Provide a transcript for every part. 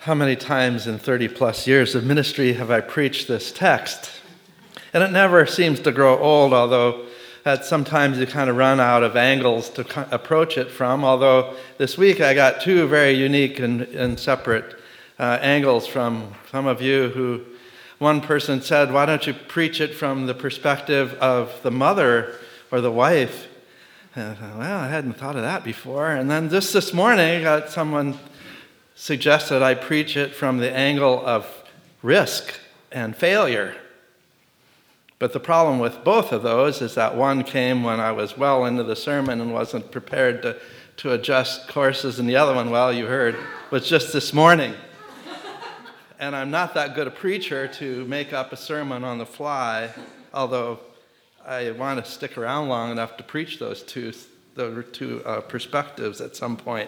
How many times in 30 plus years of ministry have I preached this text? And it never seems to grow old, although sometimes you kind of run out of angles to approach it from. Although this week I got two very unique and separate angles from some of you who, one person said, why don't you preach it from the perspective of the mother or the wife? And I thought, well, I hadn't thought of that before. And then just this morning, I got someone suggested I preach it from the angle of risk and failure. But the problem with both of those is that one came when I was well into the sermon and wasn't prepared to adjust courses, and the other one, well, you heard, was just this morning. And I'm not that good a preacher to make up a sermon on the fly, although I want to stick around long enough to preach those two perspectives at some point.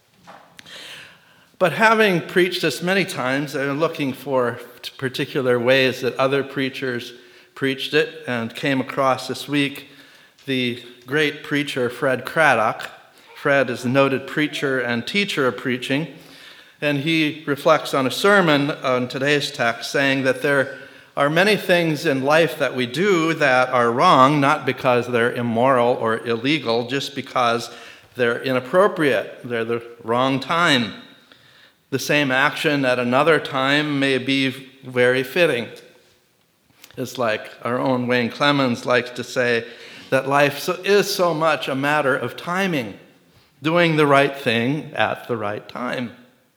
But having preached this many times, I'm looking for particular ways that other preachers preached it, and came across this week the great preacher Fred Craddock. Fred is a noted preacher and teacher of preaching, and he reflects on a sermon on today's text saying that there are many things in life that we do that are wrong, not because they're immoral or illegal, just because they're inappropriate. They're the wrong time. The same action at another time may be very fitting. It's like our own Wayne Clemens likes to say that life is so much a matter of timing, doing the right thing at the right time.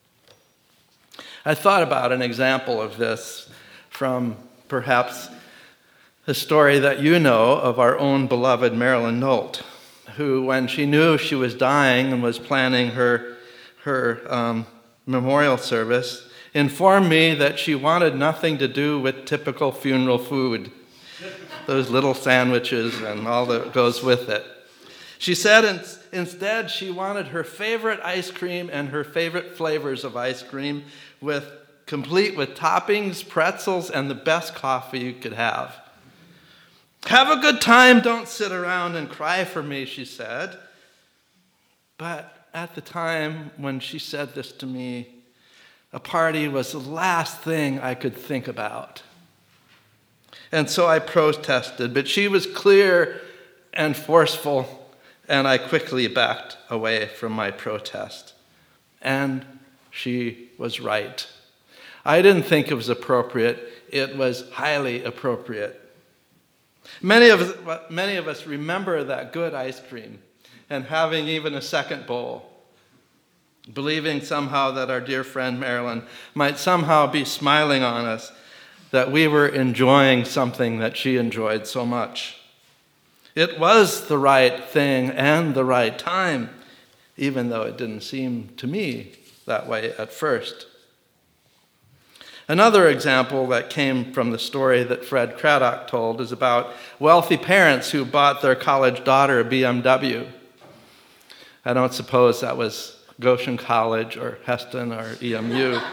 I thought about an example of this from perhaps the story that you know of our own beloved Marilyn Nolt, who, when she knew she was dying and was planning her memorial service, informed me that she wanted nothing to do with typical funeral food, those little sandwiches and all that goes with it. She said instead she wanted her favorite ice cream and her favorite flavors of ice cream, complete with toppings, pretzels, and the best coffee you could have. Have a good time, don't sit around and cry for me, she said. But at the time when she said this to me, a party was the last thing I could think about. And so I protested, but she was clear and forceful, and I quickly backed away from my protest. And she was right. I didn't think it was appropriate. It was highly appropriate. Many of us remember that good ice cream and having even a second bowl, believing somehow that our dear friend Marilyn might somehow be smiling on us, that we were enjoying something that she enjoyed so much. It was the right thing and the right time, even though it didn't seem to me that way at first. Another example that came from the story that Fred Craddock told is about wealthy parents who bought their college daughter a BMW. I don't suppose that was Goshen College or Heston or EMU. I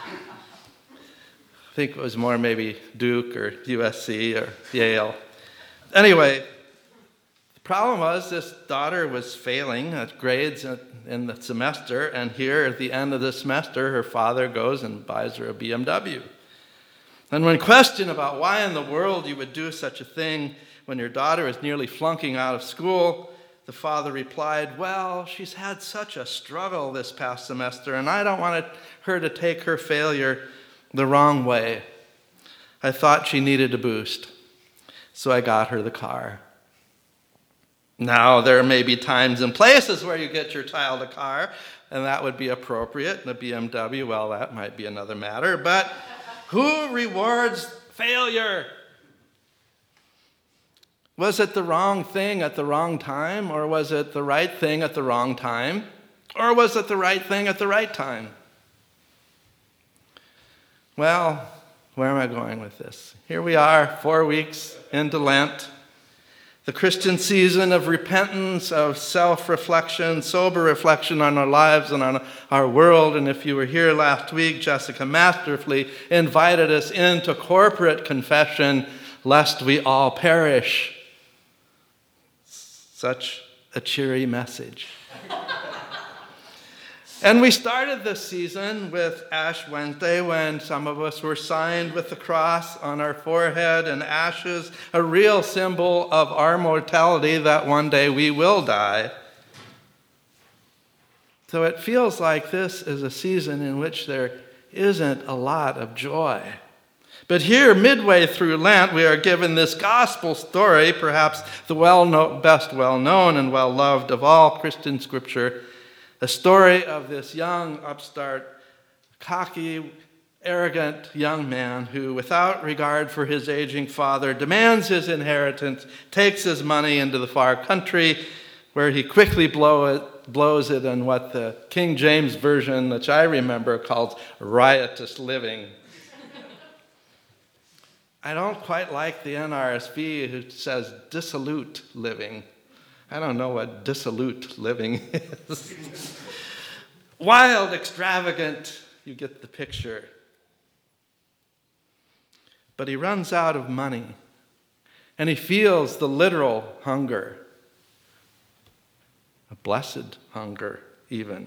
think it was more maybe Duke or USC or Yale. Anyway, the problem was this daughter was failing at grades in the semester, and here at the end of the semester, her father goes and buys her a BMW. And when questioned about why in the world you would do such a thing when your daughter is nearly flunking out of school, the father replied, well, she's had such a struggle this past semester, and I don't want her to take her failure the wrong way. I thought she needed a boost, so I got her the car. Now, there may be times and places where you get your child a car, and that would be appropriate. And a BMW, well, that might be another matter. But who rewards failure? Was it the wrong thing at the wrong time, or was it the right thing at the wrong time, or was it the right thing at the right time? Well, where am I going with this? Here we are, 4 weeks into Lent, the Christian season of repentance, of self-reflection, sober reflection on our lives and on our world. And if you were here last week, Jessica masterfully invited us into corporate confession, lest we all perish. Such a cheery message. And we started this season with Ash Wednesday when some of us were signed with the cross on our forehead and ashes, a real symbol of our mortality that one day we will die. So it feels like this is a season in which there isn't a lot of joy. But here, midway through Lent, we are given this gospel story, perhaps the best well-known and well-loved of all Christian scripture, a story of this young, upstart, cocky, arrogant young man who, without regard for his aging father, demands his inheritance, takes his money into the far country, where he quickly blows it in what the King James Version, which I remember, calls riotous living. I don't quite like the NRSV who says dissolute living. I don't know what dissolute living is. Wild, extravagant, you get the picture. But he runs out of money, and he feels the literal hunger, a blessed hunger even.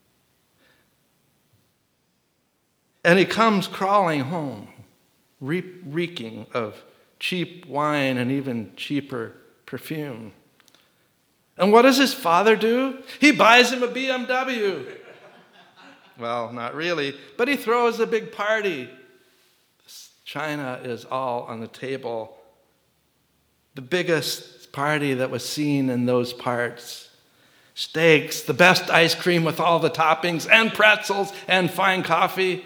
And he comes crawling home, reeking of cheap wine and even cheaper perfume. And what does his father do? He buys him a BMW. Well, not really, but he throws a big party. China is all on the table. The biggest party that was seen in those parts. Steaks, the best ice cream with all the toppings, and pretzels, and fine coffee.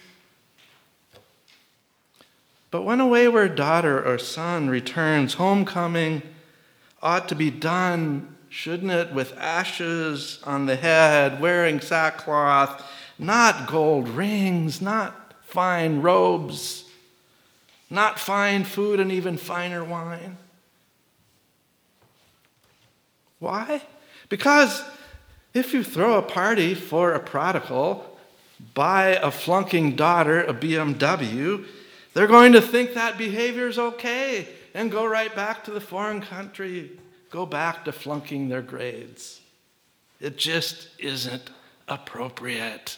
But when a wayward daughter or son returns, homecoming ought to be done, shouldn't it, with ashes on the head, wearing sackcloth, not gold rings, not fine robes, not fine food and even finer wine. Why? Because if you throw a party for a prodigal, buy a flunking daughter a BMW, they're going to think that behavior is okay and go right back to the foreign country, go back to flunking their grades. It just isn't appropriate.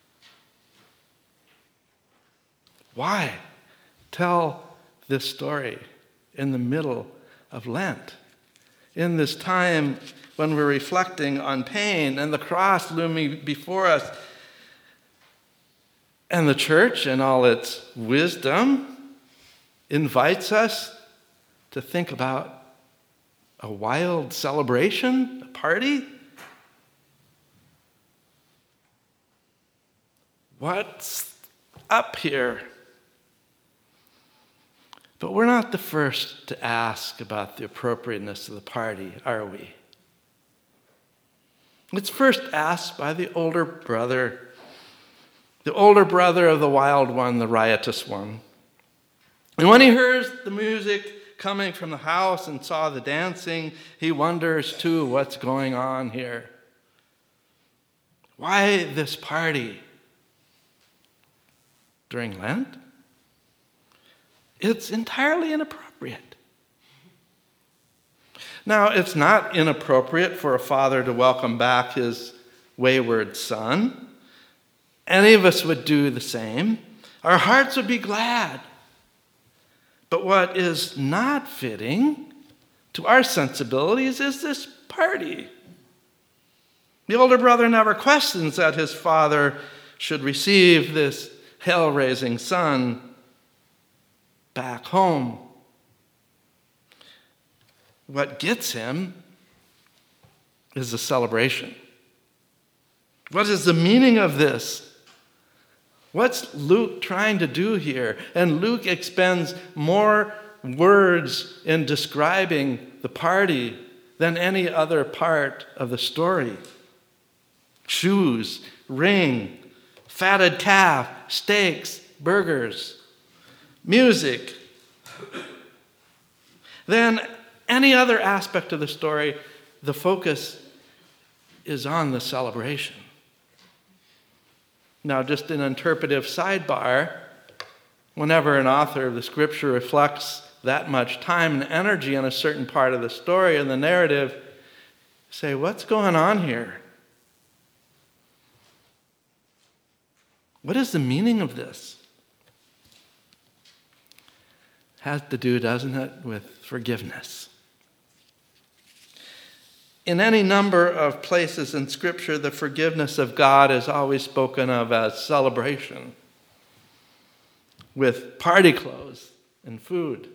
Why tell this story in the middle of Lent? In this time when we're reflecting on pain and the cross looming before us, and the church, in all its wisdom, invites us to think about a wild celebration, a party. What's up here? But we're not the first to ask about the appropriateness of the party, are we? It's first asked by the older brother of the wild one, the riotous one. And when he hears the music coming from the house and saw the dancing, he wonders too what's going on here. Why this party? During Lent? It's entirely inappropriate. Now, it's not inappropriate for a father to welcome back his wayward son. Any of us would do the same. Our hearts would be glad. But what is not fitting to our sensibilities is this party. The older brother never questions that his father should receive this hell-raising son back home. What gets him is the celebration. What is the meaning of this? What's Luke trying to do here? And Luke expends more words in describing the party than any other part of the story. Shoes, ring, fatted calf, steaks, burgers, music. Then any other aspect of the story, the focus is on the celebration. Now, just an interpretive sidebar, whenever an author of the scripture reflects that much time and energy on a certain part of the story and the narrative, say, what's going on here? What is the meaning of this? Has to do, doesn't it, with forgiveness. In any number of places in Scripture, the forgiveness of God is always spoken of as celebration, with party clothes and food.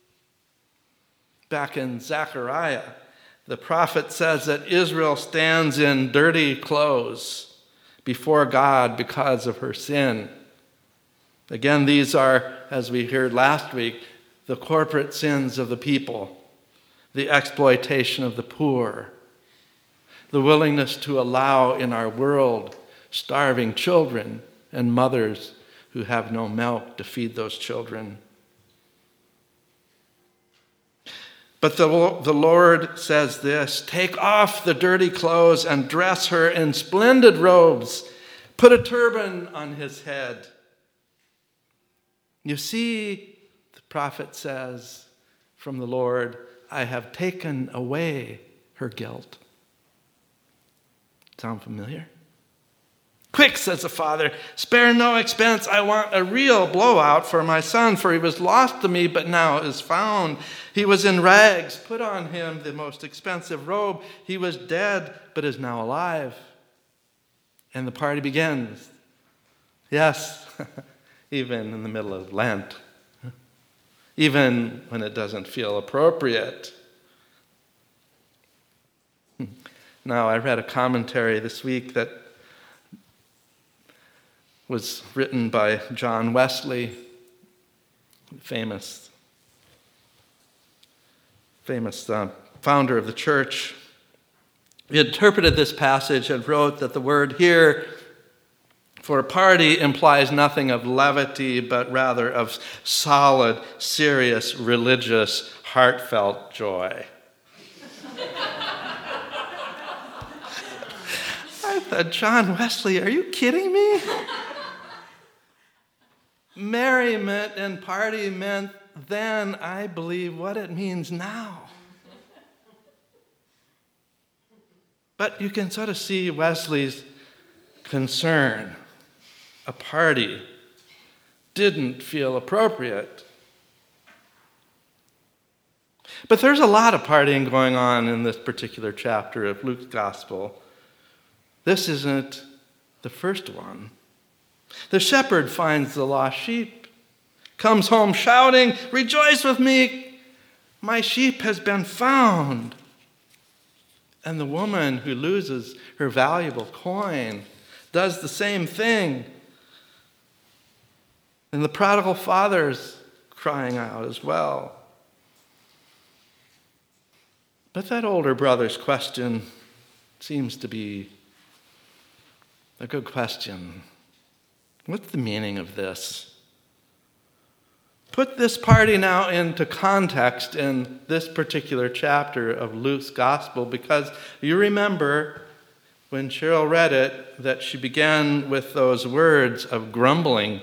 Back in Zechariah, the prophet says that Israel stands in dirty clothes before God because of her sin. Again, these are, as we heard last week, the corporate sins of the people, the exploitation of the poor, the willingness to allow in our world starving children and mothers who have no milk to feed those children. But the Lord says this, take off the dirty clothes and dress her in splendid robes. Put a turban on his head. You see, the prophet says from the Lord, I have taken away her guilt. Sound familiar? Quick, says the father, spare no expense. I want a real blowout for my son, for he was lost to me, but now is found. He was in rags. Put on him the most expensive robe. He was dead, but is now alive. And the party begins. Yes, even in the middle of Lent. Even when it doesn't feel appropriate. Now, I read a commentary this week that was written by John Wesley, famous founder of the church. He interpreted this passage and wrote that the word here for a party implies nothing of levity, but rather of solid, serious, religious, heartfelt joy. I thought, John Wesley, are you kidding me? Merriment and party meant then, I believe, what it means now. But you can sort of see Wesley's concern. A party didn't feel appropriate. But there's a lot of partying going on in this particular chapter of Luke's gospel. This isn't the first one. The shepherd finds the lost sheep, comes home shouting, rejoice with me, my sheep has been found. And the woman who loses her valuable coin does the same thing. And the prodigal father's crying out as well. But that older brother's question seems to be a good question. What's the meaning of this? Put this party now into context in this particular chapter of Luke's gospel, because you remember when Cheryl read it that she began with those words of grumbling.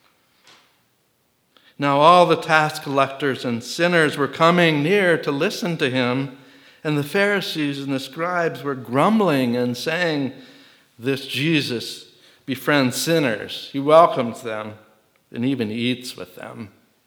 Now all the tax collectors and sinners were coming near to listen to him, and the Pharisees and the scribes were grumbling and saying, this Jesus befriends sinners. He welcomes them and even eats with them.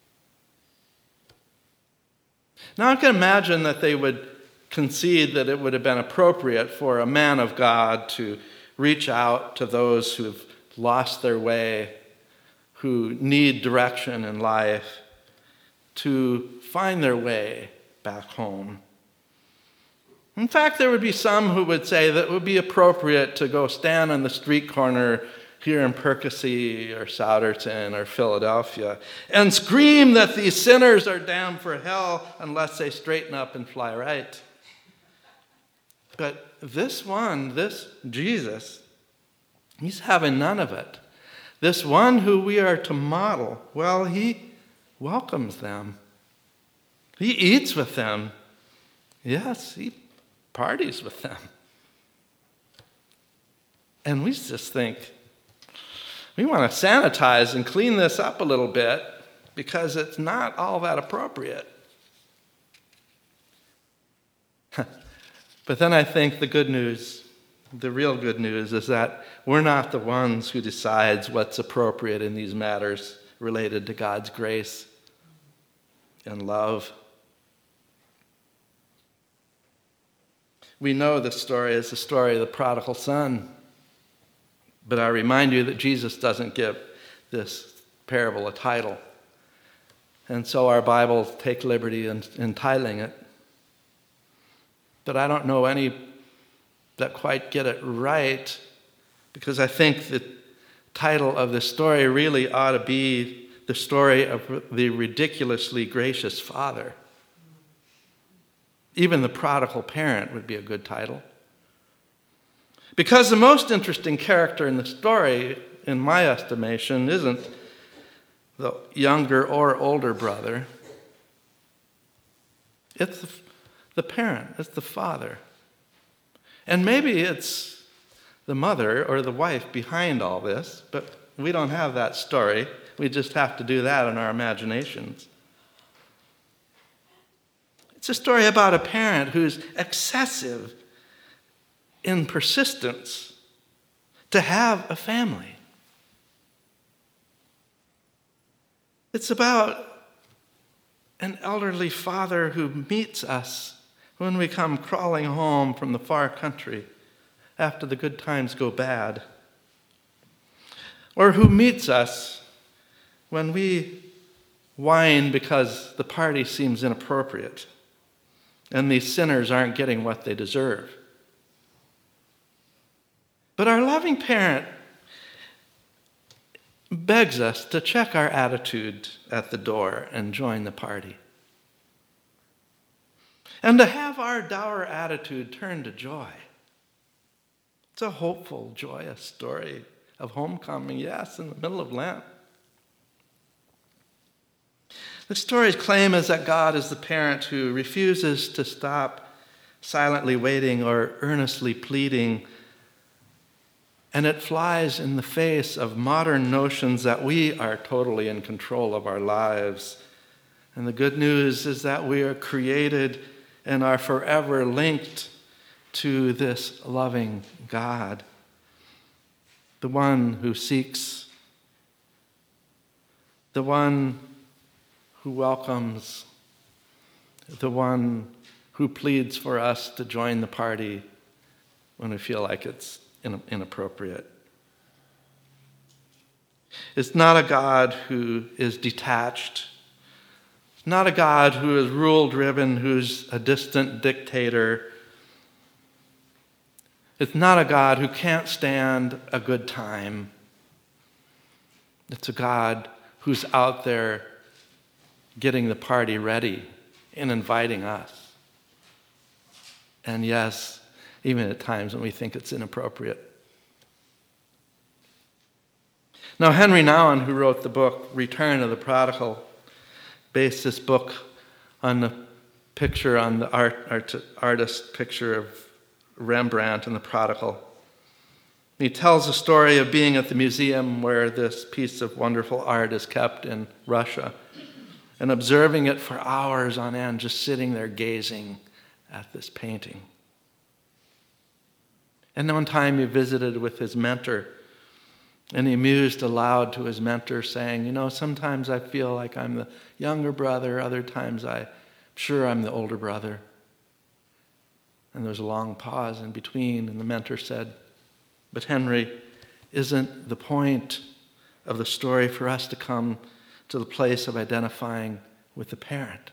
Now I can imagine that they would concede that it would have been appropriate for a man of God to reach out to those who have lost their way, who need direction in life, to find their way back home. In fact, there would be some who would say that it would be appropriate to go stand on the street corner here in Percy or Souderton or Philadelphia and scream that these sinners are damned for hell unless they straighten up and fly right. But this Jesus, he's having none of it. This one who we are to model, well, he welcomes them. He eats with them. Yes, he parties with them. And we just think, we want to sanitize and clean this up a little bit because it's not all that appropriate. But then I think the good news the real good news is that we're not the ones who decides what's appropriate in these matters related to God's grace and love. We know this story is the story of the prodigal son. But I remind you that Jesus doesn't give this parable a title. And so our Bibles take liberty in titling it. But I don't know any that quite get it right, because I think the title of the story really ought to be the story of the ridiculously gracious father. Even the prodigal parent would be a good title. Because the most interesting character in the story, in my estimation, isn't the younger or older brother. It's the parent, it's the father. And maybe it's the mother or the wife behind all this, but we don't have that story. We just have to do that in our imaginations. It's a story about a parent who's excessive in persistence to have a family. It's about an elderly father who meets us when we come crawling home from the far country after the good times go bad, or who meets us when we whine because the party seems inappropriate and these sinners aren't getting what they deserve. But our loving parent begs us to check our attitude at the door and join the party. And to have our dour attitude turn to joy. It's a hopeful, joyous story of homecoming, yes, in the middle of Lent. The story's claim is that God is the parent who refuses to stop silently waiting or earnestly pleading, and it flies in the face of modern notions that we are totally in control of our lives. And the good news is that we are created and are forever linked to this loving God, the one who seeks, the one who welcomes, the one who pleads for us to join the party when we feel like it's inappropriate. It's not a God who is detached. It's not a God who is rule-driven, who's a distant dictator. It's not a God who can't stand a good time. It's a God who's out there getting the party ready and inviting us. And yes, even at times when we think it's inappropriate. Now, Henry Nouwen, who wrote the book Return of the Prodigal, based this book on the picture, on the artist picture of Rembrandt and the prodigal. He tells the story of being at the museum where this piece of wonderful art is kept in Russia and observing it for hours on end, just sitting there gazing at this painting. And one time he visited with his mentor, and he mused aloud to his mentor, saying, sometimes I feel like I'm the younger brother, other times I'm sure I'm the older brother. And there was a long pause in between, and the mentor said, "But Henry, isn't the point of the story for us to come to the place of identifying with the parent?"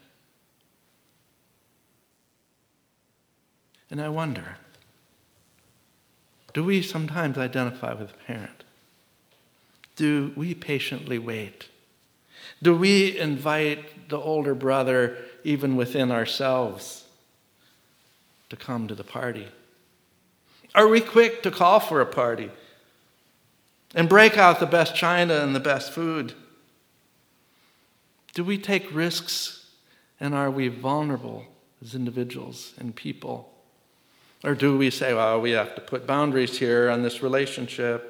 And I wonder, do we sometimes identify with the parent? Do we patiently wait? Do we invite the older brother, even within ourselves, to come to the party? Are we quick to call for a party and break out the best china and the best food? Do we take risks, and are we vulnerable as individuals and people? Or do we say, well, we have to put boundaries here on this relationship?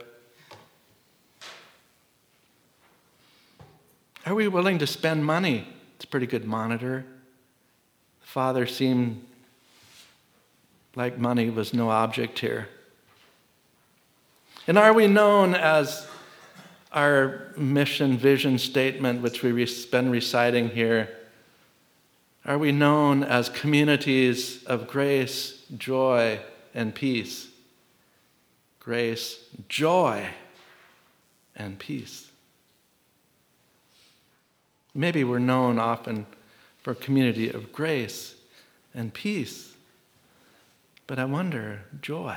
Are we willing to spend money? It's a pretty good monitor. The father seemed like money was no object here. And are we known as our mission vision statement, which we've been reciting here? Are we known as communities of grace, joy, and peace? Grace, joy, and peace. Maybe we're known often for a community of grace and peace, but I wonder, joy.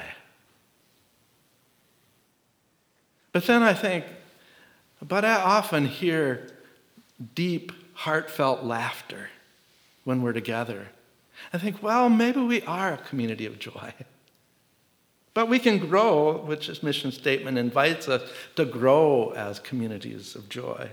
But then I think, but I often hear deep, heartfelt laughter when we're together. I think, well, maybe we are a community of joy. But we can grow, which this mission statement invites us to grow as communities of joy.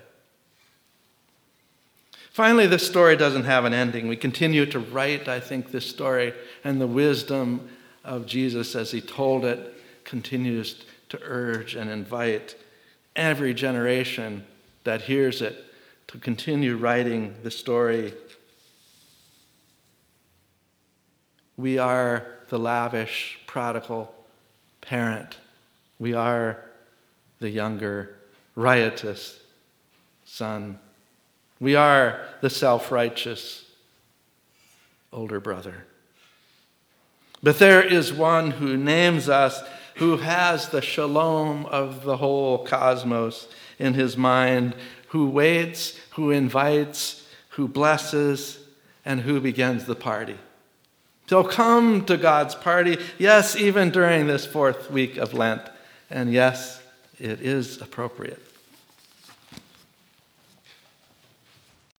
Finally, this story doesn't have an ending. We continue to write, I think, this story, and the wisdom of Jesus as he told it continues to urge and invite every generation that hears it to continue writing the story. We are the lavish, prodigal parent. We are the younger, riotous son. We are the self-righteous older brother. But there is one who names us, who has the shalom of the whole cosmos in his mind, who waits, who invites, who blesses, and who begins the party. So come to God's party, yes, even during this 4th week of Lent. And yes, it is appropriate.